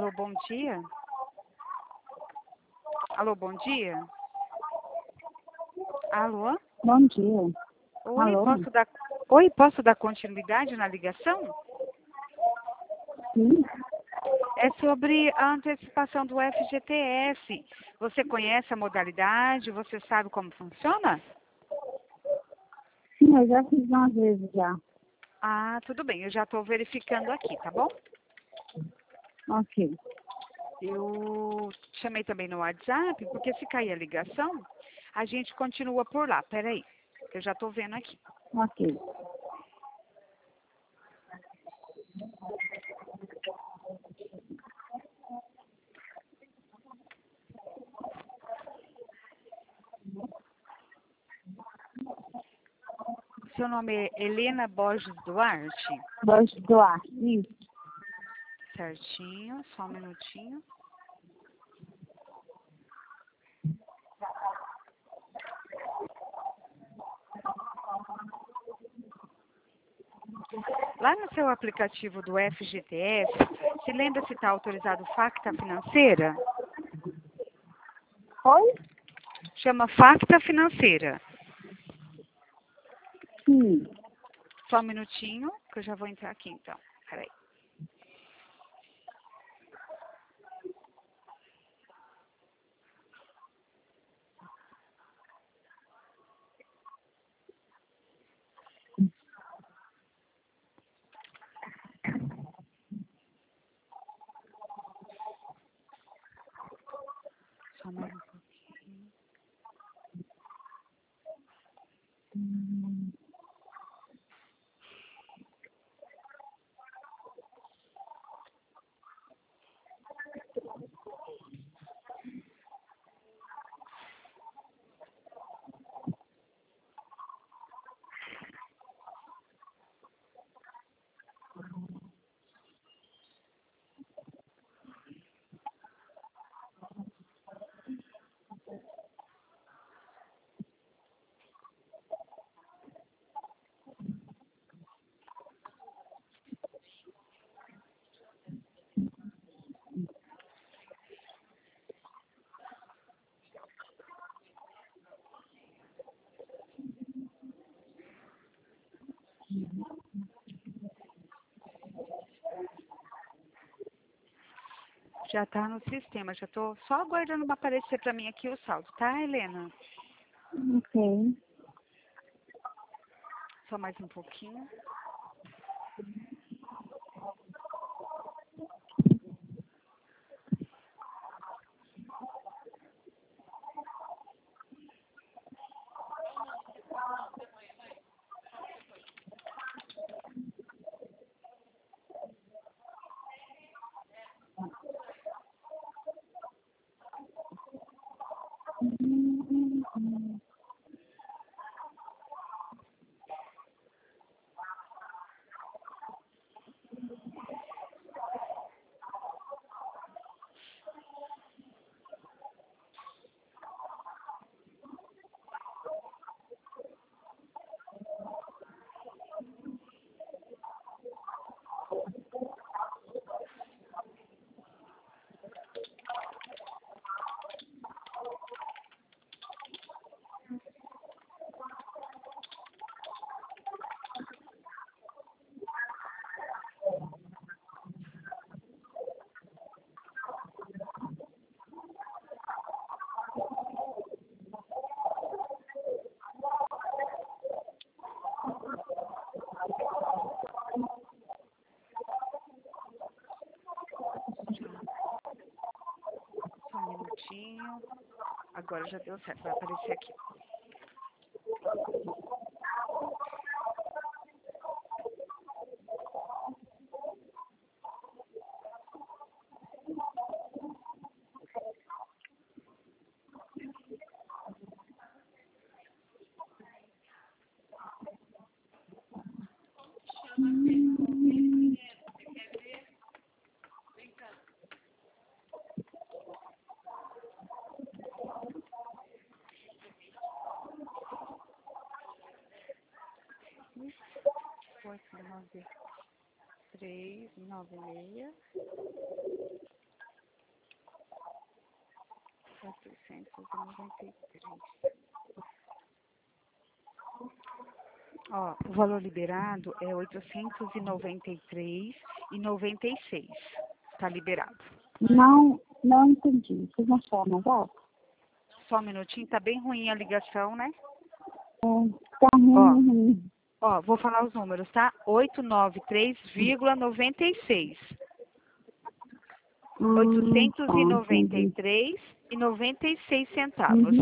Alô, bom dia. Alô, bom dia. Alô? Bom dia. Oi, Alô? posso dar continuidade na ligação? Sim, É sobre a antecipação do FGTS. Você conhece a modalidade? Você sabe como funciona? sim, eu já fiz umas vezes já. Ah, tudo bem. Eu já estou verificando aqui, tá bom? Ok. Eu chamei também no WhatsApp, porque se cair a ligação, a gente continua por lá. Peraí, eu já estou vendo aqui. Ok. Seu nome é Helena Borges Duarte? Borges Duarte, isso. Certinho, só um minutinho. Lá no seu aplicativo do FGTS, se lembra se está autorizado Facta Financeira? Oi? Chama Facta Financeira. Sim. Só um minutinho, que eu já vou entrar aqui então. Peraí. Só mais um pouquinho. Já está no sistema, já estou só aguardando para aparecer para mim aqui o saldo, tá, Helena? Ok. Só mais um pouquinho. Só um minutinho. Agora já deu certo, vai aparecer aqui. Oito, nove, três, nove, meia. 493. Ó, o valor liberado é 893,96. Tá liberado. Não, não entendi. Vocês não falam mais alto? Só um minutinho, tá bem ruim a ligação, né? Tá ruim. Ó, vou falar os números, tá? 893,96. Tá, entendi. 893,96 centavos.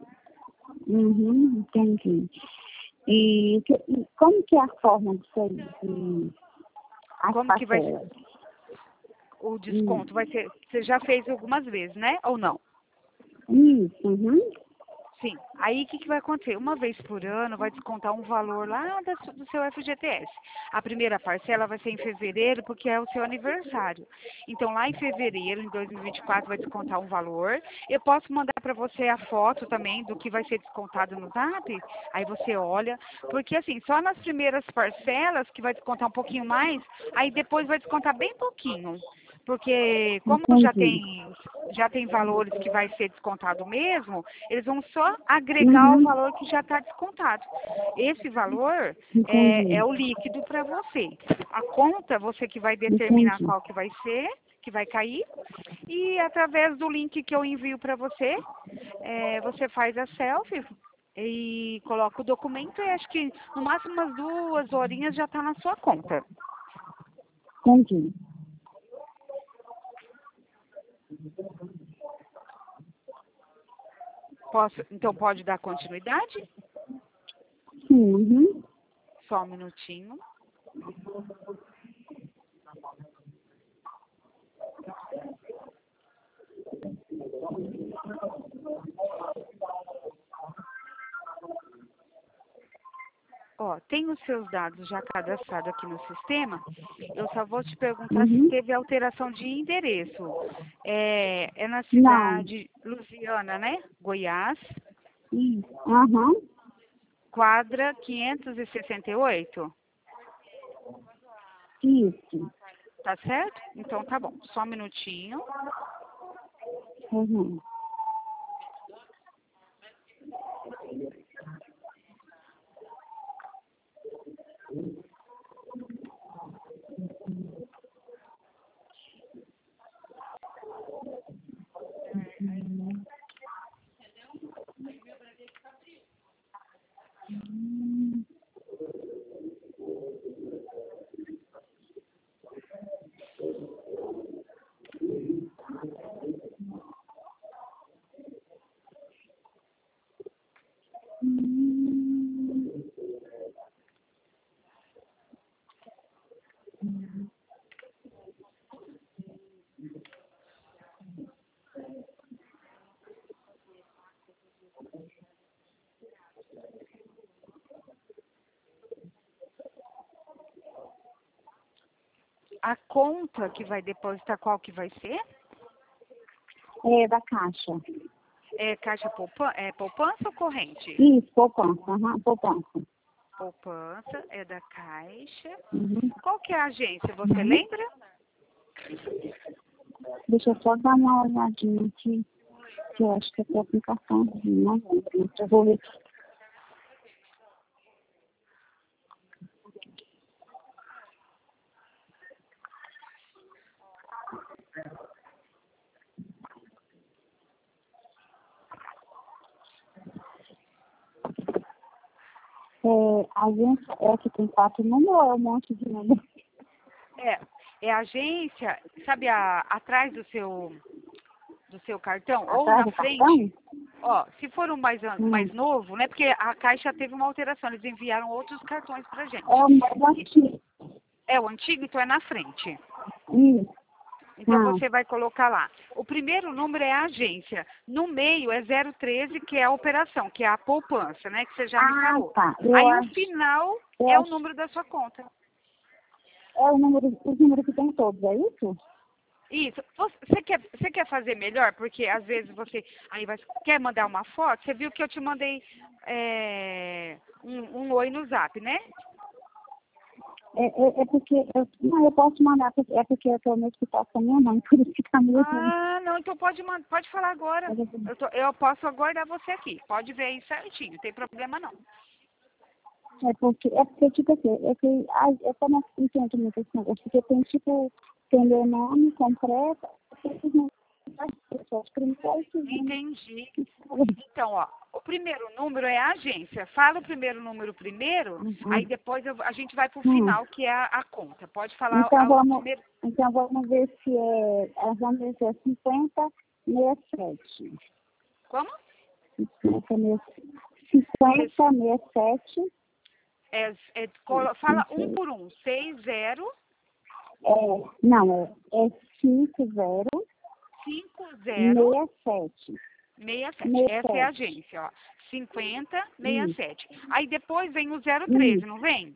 Entendi. E como que é a forma disso aí? As Como que vai parcelas? o desconto? Vai ser, você já fez algumas vezes, né? Ou não? Isso, Sim. Aí o que vai acontecer? Uma vez por ano vai descontar um valor lá do seu FGTS. A primeira parcela vai ser em fevereiro, porque é o seu aniversário. Então lá em fevereiro, em 2024, vai descontar um valor. Eu posso mandar para você a foto também do que vai ser descontado no Zap. Aí você olha. Porque assim, só nas primeiras parcelas que vai descontar um pouquinho mais, aí depois vai descontar bem pouquinho. Porque como entendi. já tem valores que vai ser descontado mesmo, eles vão só agregar o valor que já está descontado. Esse valor é Entendi. o líquido para você. A conta, você que vai determinar Entendi. qual que vai ser, que vai cair, e através do link que eu envio para você, você faz a selfie e coloca o documento e acho que no máximo umas 2 horinhas já está na sua conta. Entendi. Então pode dar continuidade? Sim, Só um minutinho. Ó, tem os seus dados já cadastrados aqui no sistema. Eu só vou te perguntar se teve alteração de endereço. É na Não. cidade Lusiana, né? Goiás, Isso. quadra 568. Isso. Tá certo? Então tá bom. Só um minutinho. Uhum. A conta que vai depositar, qual que vai ser? É da Caixa. É caixa poupança ou corrente? Isso, poupança. Poupança. Poupança é da Caixa. Uhum. Qual que é a agência? Você lembra? Deixa eu só dar uma olhadinha aqui, que eu acho que é a aplicaçãozinha, né? Eu vou ver. A agência é que tem 4 números ou é um monte de números? É a agência, sabe, atrás do seu cartão ou Atrás na do frente? cartão? Ó, se for um mais novo, né? Porque a Caixa teve uma alteração, eles enviaram outros cartões pra gente. É o mais antigo. É o antigo, então é na frente. Isso. Então você vai colocar lá. O primeiro número é a agência. No meio é 013, que é a operação, que é a poupança, né? Que você já me falou. Tá. Aí o final é o número da sua conta. É o número, os números que tem todos, é isso? Isso. Você quer fazer melhor? Porque às vezes você quer mandar uma foto. Você viu que eu te mandei um oi no Zap, né? É porque não, eu posso mandar, é porque eu estou no hospital com a minha mãe, por isso que está meio ruim. Ah, não, então pode falar agora. Eu posso aguardar você aqui. Pode ver aí certinho, não tem problema não. É porque tipo assim, eu também entendo muito esse negócio, porque tem tipo, tem meu nome completo, pessoas primárias, Entendi. Então, ó, o primeiro número é a agência. Fala o primeiro número primeiro, aí depois a gente vai pro final, que é a conta. Pode falar o primeiro. Então vamos ver se vamos ver se é 5067. Como? 5067. Fala um por um. 60. Não, é 50. 5067. 67. Essa é a agência, ó. 5067. Aí depois vem o 013, não vem?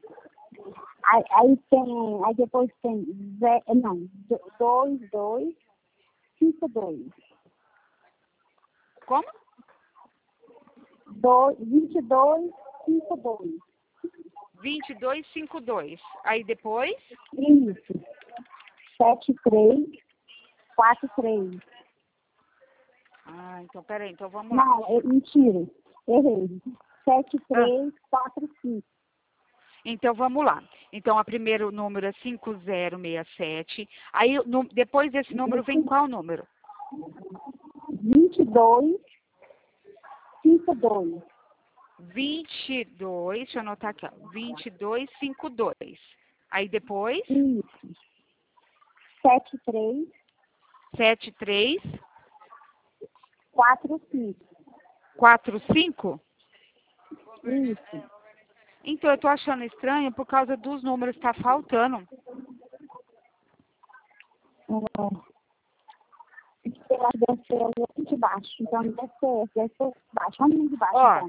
Aí depois tem 2252. Como? 2252. 2252. Aí depois? Isso. 7343. Ah, então peraí, então vamos lá. Não, mentira. Errei. 7345. Então vamos lá. Então, o primeiro número é 5067. Aí, depois desse número, vem qual número? 2252. 22, deixa eu anotar aqui, ó. 2252. Aí depois? Isso. 73. 73. 45. 45? Isso. Então, eu tô achando estranho por causa dos números, tá faltando. Deve ser o de baixo. Então, deve ser baixo. Vamos de baixo, Ó, então.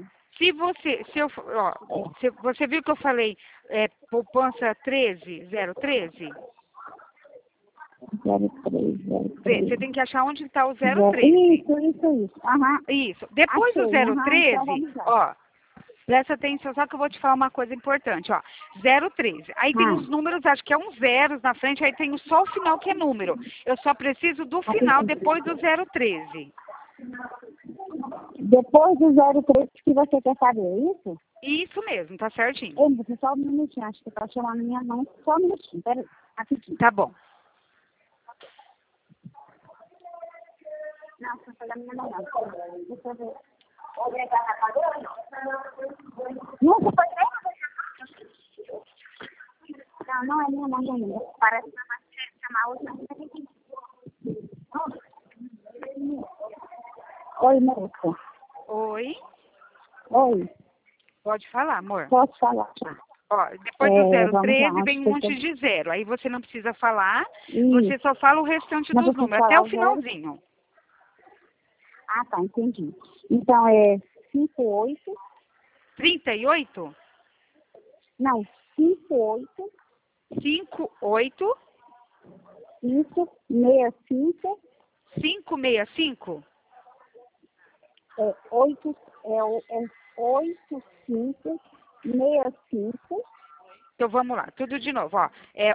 se você viu que eu falei poupança 013? 03. Você tem que achar onde está o 013. Isso. Aham. Isso. Depois do Achei. 013, Então vamos lá. ó, presta atenção, só que eu vou te falar uma coisa importante, ó. 013. Aí tem os números, acho que é uns zeros na frente, aí tem só o final que é número. Eu só preciso do final depois do 013. Depois do 03 que você quer saber, é isso? Isso mesmo, tá certinho. Ei, você só um minutinho, acho que tá chamando minha mãe. Só um minutinho, peraí, rapidinho. Tá bom. Não, você foi da minha mãe, não. Deixa eu ver. Obrigada, pagou ou não? Não, você foi nem. Não é minha mãe ainda. Parece que vai chamar outra. Oi, moça. Oi? Oi. Pode falar, amor. Posso falar? Ó, depois do 013 lá, vem um monte de zero. Aí você não precisa falar, Isso. você só fala o restante Não dos precisa números, até falar o o finalzinho. Ah, tá, entendi. Então é 58. 38? Não, 58. 58? Isso, 65. 565? 8, 85, 65. Então vamos lá, tudo de novo, ó. É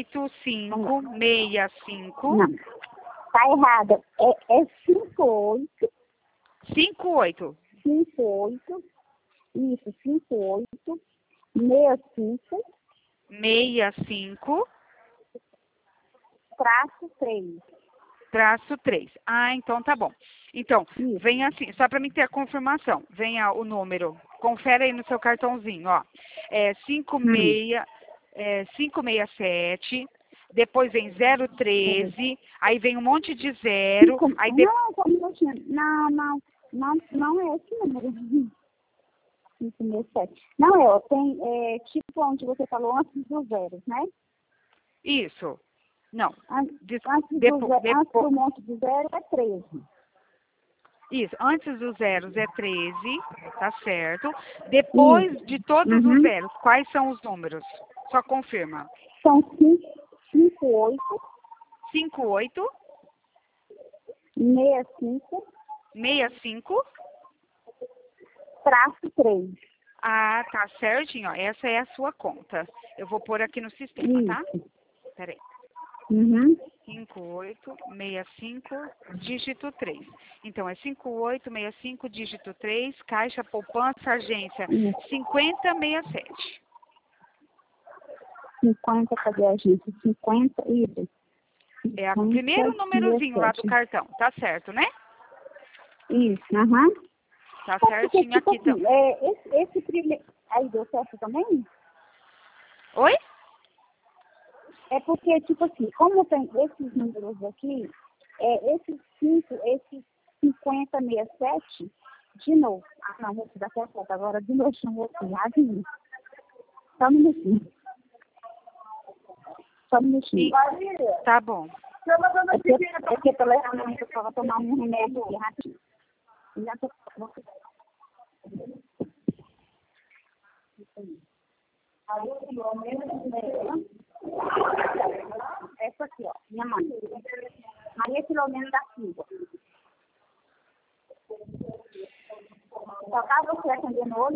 8565. Não, tá errado. É 58. 58. 58. Isso, 58. 65. 65. Traço 3. Traço 3. Ah, então tá bom. Então, Isso. vem assim, só para mim ter a confirmação. Venha o número. Confere aí no seu cartãozinho, ó. É 567. Depois vem 013. Aí vem um monte de zero. Aí Não, só um minutinho. Não é esse número. 567. Não, tem tipo onde você falou antes dos zeros, né? Isso. Não. Antes do monte de zero é 13. Isso. Antes dos zeros é 13, tá certo. Depois de todos os zeros, quais são os números? Só confirma. São 58. 58. 65. 65. Traço 3. Ah, tá certinho, ó. Essa é a sua conta. Eu vou pôr aqui no sistema, tá? Isso. Peraí. Uhum. 5865, dígito 3. Então, é 5865, dígito 3, Caixa Poupança, agência Isso. 5067. 50, cadê a gente? 50, isso. É o primeiro númerozinho lá do 50, cartão, tá certo, né? isso, aham. Tá É porque, certinho tipo aqui, então. assim, esse primeiro... Aí deu certo também? Oi? É porque, tipo assim, como tem esses números aqui, esses 5, esses 5067, de novo. Ah, não, vou te dar certo. Agora, de novo, chamou assim, adivinha. Só um minutinho. Só um minutinho. Tá bom. É que eu tô levando eu tava tomando um remédio aqui, rapidinho. Já tô... Essa aqui, ó, minha mãe. Maria Filomena da Silva. Só tá você atendendo hoje?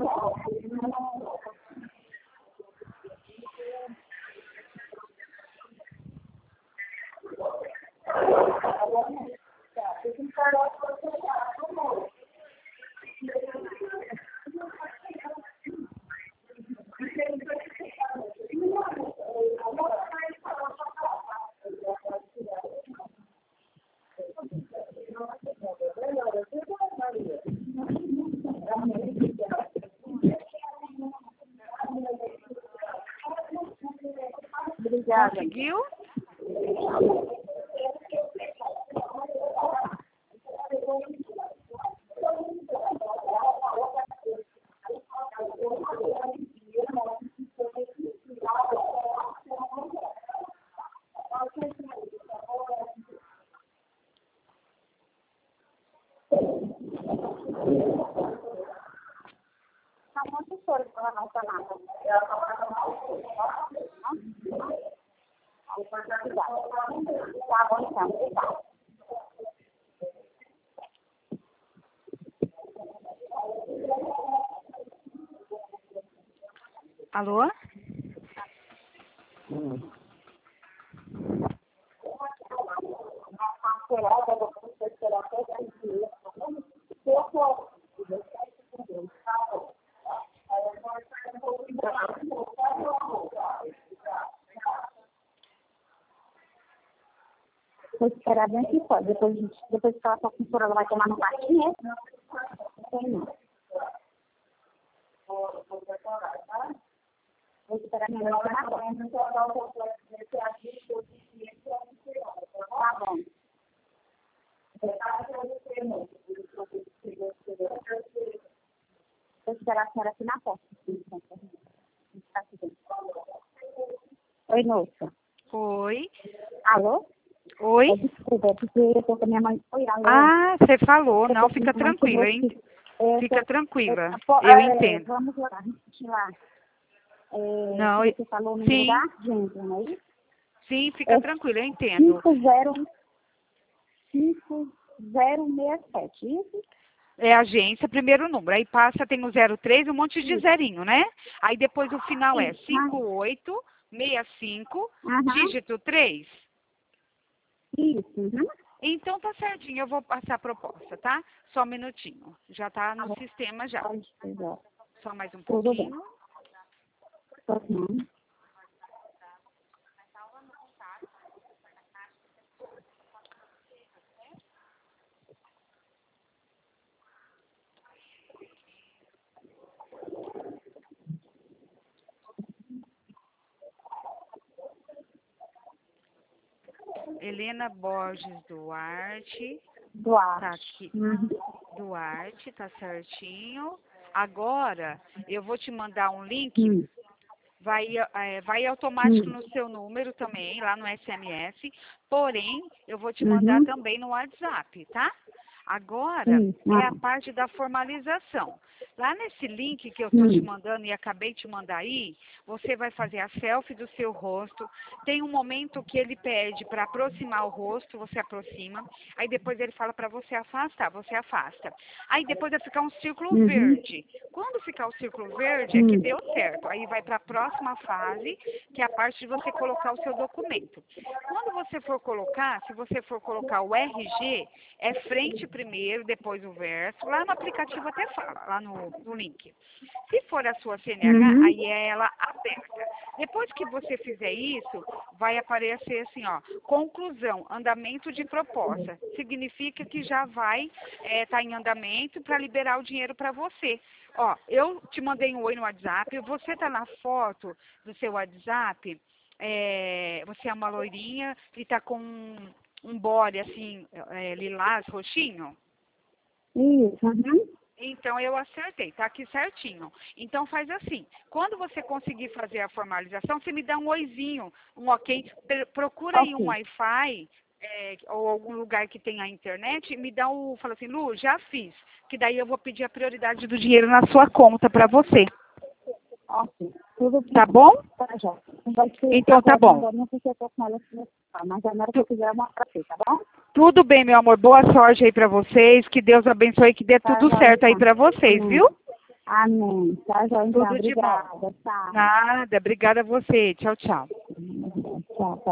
Obrigada. Conseguiu? Tá muito choro para não falar. Tá bom, então. Obrigada. Alô? Vou esperar bem que pode. Depois que ela for com ela vai tomar no quartinho, né? Não tem não. Vou esperar minha mãe na porta. Tá bom. Vou esperar a senhora aqui na porta. Oi, moça. Oi? Alô? Oi? Desculpa, é porque eu tô com a minha mãe. Oi, alô? Ah, você falou. Eu Não, tô com fica minha mãe tranquila, que hein? você- é, Fica tranquila. Eu é, entendo. vamos lá, repetir lá. Não, Você falou o número da sim, agência, não é isso? sim, fica É tranquila, eu entendo. 5067, isso? É agência, primeiro número. Aí passa, tem o 03, um monte de Isso. zerinho, né? Aí depois o final é Isso. 5865, Aham. dígito 3. Isso. Uhum. Então tá certinho, eu vou passar a proposta, tá? Só um minutinho. Já tá no sistema já. Pode pegar. Só mais um Tudo bem. pouquinho. Uhum. Helena Borges Duarte. Duarte. Tá aqui. Uhum. Duarte, tá certinho. Agora, eu vou te mandar um link. Vai automático no seu número também, lá no SMS. Porém, eu vou te mandar Uhum. também no WhatsApp, tá? Agora Isso. é a parte da formalização. Lá nesse link que eu estou te mandando e acabei de te mandar aí, você vai fazer a selfie do seu rosto. Tem um momento que ele pede para aproximar o rosto, você aproxima. Aí depois ele fala para você afastar, você afasta. Aí depois vai ficar um círculo verde. Quando ficar o círculo verde, é que deu certo. Aí vai para a próxima fase, que é a parte de você colocar o seu documento. Quando você for colocar, se você for colocar o RG, é frente primeiro, depois o verso. Lá no aplicativo até fala, lá no link. Se for a sua CNH, aí é ela aberta. Depois que você fizer isso, vai aparecer assim, ó, conclusão, andamento de proposta. Significa que já vai estar em andamento para liberar o dinheiro para você. Ó, eu te mandei um oi no WhatsApp, você está na foto do seu WhatsApp, você é uma loirinha e está com um body assim, lilás, roxinho? Isso. Então, eu acertei, tá aqui certinho. Então, faz assim, quando você conseguir fazer a formalização, você me dá um oizinho, um ok. Procura aí um Wi-Fi, ou algum lugar que tenha internet, e me dá fala assim, Lu, já fiz. Que daí eu vou pedir a prioridade do dinheiro na sua conta para você. Ok. Tudo bem. Tá bom? Tá, já. Vai ser Então, tá bom. agora, não sei se eu tô com ela, mas na hora que eu quiser, eu mostro pra você, tá bom? Tudo bem, meu amor. Boa sorte aí para vocês. Que Deus abençoe e que dê Tá, tudo já, certo aí então. para vocês, Amém. viu? Amém. Tá, já, então. Tudo de bom. Obrigada. Tá. Nada. Obrigada a você. Tchau, tchau. Tchau, tchau.